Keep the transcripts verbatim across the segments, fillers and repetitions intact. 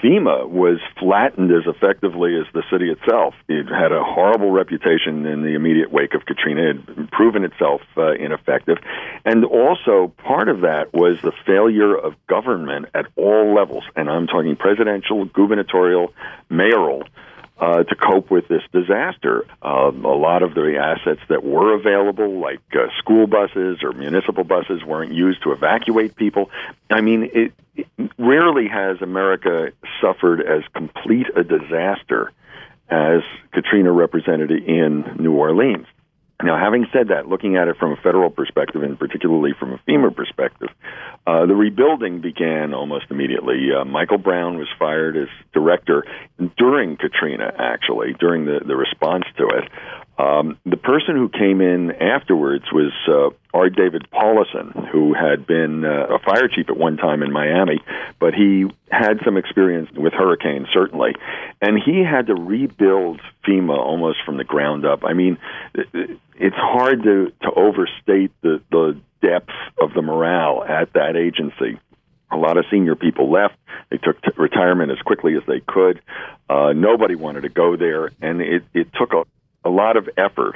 FEMA was flattened as effectively as the city itself. It had a horrible reputation in the immediate wake of Katrina. It had proven itself uh, ineffective. And also, part of that was the failure of government at all levels, and I'm talking presidential, gubernatorial, mayoral, Uh, to cope with this disaster. Uh, a lot of the assets that were available, like uh, school buses or municipal buses, weren't used to evacuate people. I mean, it, it rarely has America suffered as complete a disaster as Katrina represented in New Orleans. Now, having said that, looking at it from a federal perspective, and particularly from a FEMA perspective, uh, the rebuilding began almost immediately. Uh, Michael Brown was fired as director during Katrina, actually, during the, the response to it. Um, the person who came in afterwards was uh, R. David Paulison, who had been uh, a fire chief at one time in Miami, but he had some experience with hurricanes, certainly. And he had to rebuild FEMA almost from the ground up. I mean, it's hard to, to overstate the, the depth of the morale at that agency. A lot of senior people left. They took t- retirement as quickly as they could. Uh, nobody wanted to go there, and it, it took a a lot of effort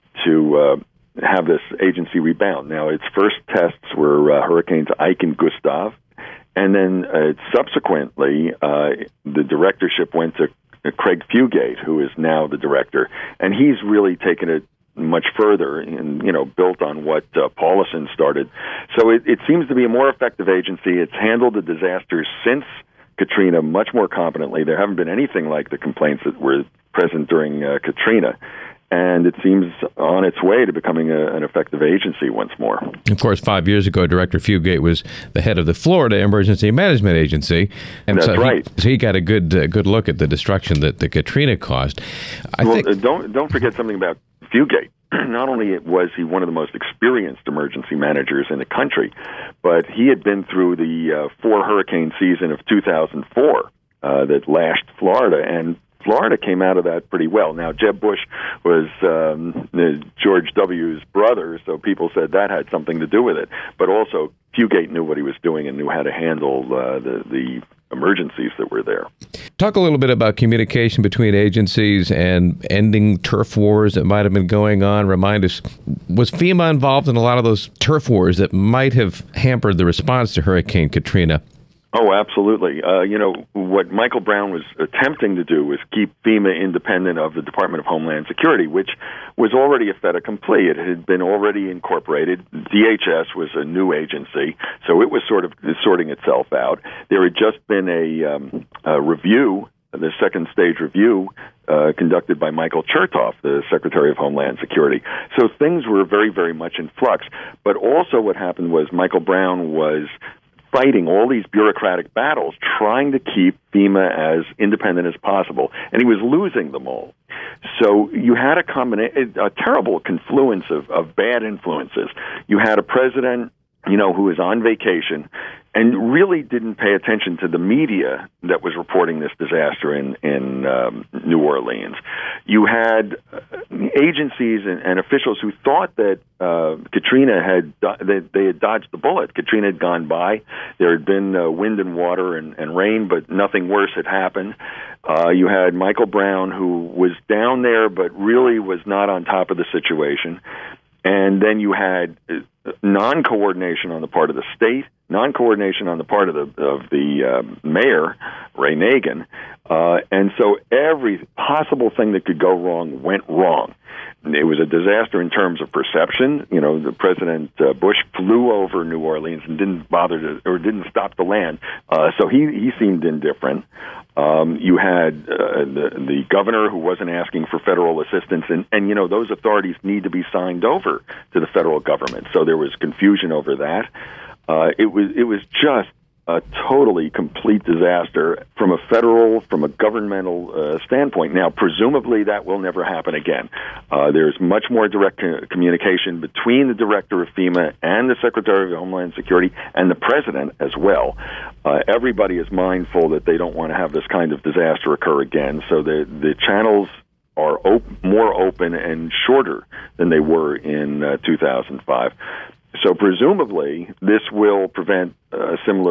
to uh, have this agency rebound. Now, its first tests were uh, Hurricanes Ike and Gustav, and then uh, subsequently uh, the directorship went to Craig Fugate, who is now the director, and he's really taken it much further and, you know, built on what uh, Paulison started. So it, it seems to be a more effective agency. It's handled the disasters since Katrina much more competently. There haven't been anything like the complaints that were present during uh, Katrina, and it seems on its way to becoming a, an effective agency once more. Of course, five years ago, Director Fugate was the head of the Florida Emergency Management Agency, and That's so right. He, so he got a good uh, good look at the destruction that the Katrina caused. I well, think uh, don't don't forget something about Fugate. Not only was he one of the most experienced emergency managers in the country, but he had been through the uh, four hurricane season of two thousand four uh, that lashed Florida, and Florida came out of that pretty well. Now, Jeb Bush was um, George W.'s brother, so people said that had something to do with it. But also, Fugate knew what he was doing and knew how to handle uh, the, the emergencies that were there. Talk a little bit about communication between agencies and ending turf wars that might have been going on. Remind us, was FEMA involved in a lot of those turf wars that might have hampered the response to Hurricane Katrina? Oh, absolutely. Uh, you know, what Michael Brown was attempting to do was keep FEMA independent of the Department of Homeland Security, which was already a fait accompli. It had been already incorporated. D H S was a new agency, so it was sort of sorting itself out. There had just been a, um, a review, the second stage review, uh, conducted by Michael Chertoff, the Secretary of Homeland Security. So things were very, very much in flux. But also what happened was Michael Brown was fighting all these bureaucratic battles, trying to keep FEMA as independent as possible, and he was losing them all. So you had a combina- a terrible confluence of, of bad influences. You had a president, you know, who was on vacation and really didn't pay attention to the media that was reporting this disaster in, in um, New Orleans. You had uh, agencies and, and officials who thought that uh, Katrina had, do- that they had dodged the bullet. Katrina had gone by. There had been uh, wind and water and, and rain, but nothing worse had happened. Uh, you had Michael Brown, who was down there, but really was not on top of the situation. And then you had non-coordination on the part of the state, non-coordination on the part of the of the uh, mayor, Ray Nagin, uh, and so every possible thing that could go wrong went wrong. It was a disaster in terms of perception. You know, the President uh, Bush flew over New Orleans and didn't bother to, or didn't stop to land, uh, so he he seemed indifferent. Um, you had uh, the, the governor who wasn't asking for federal assistance, and, and, you know, those authorities need to be signed over to the federal government. So there was confusion over that. Uh, it was it was just a totally complete disaster from a federal, from a governmental uh, standpoint. Now, presumably that will never happen again. Uh, there's much more direct co- communication between the director of FEMA and the Secretary of Homeland Security and the president as well. Uh, everybody is mindful that they don't want to have this kind of disaster occur again, so the, the channels are op- more open and shorter than they were in uh, two thousand five. So presumably, this will prevent a similar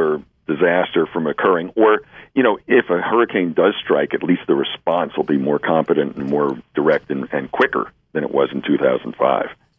disaster from occurring. Or, you know, if a hurricane does strike, at least the response will be more competent and more direct and, and quicker than it was in two thousand five.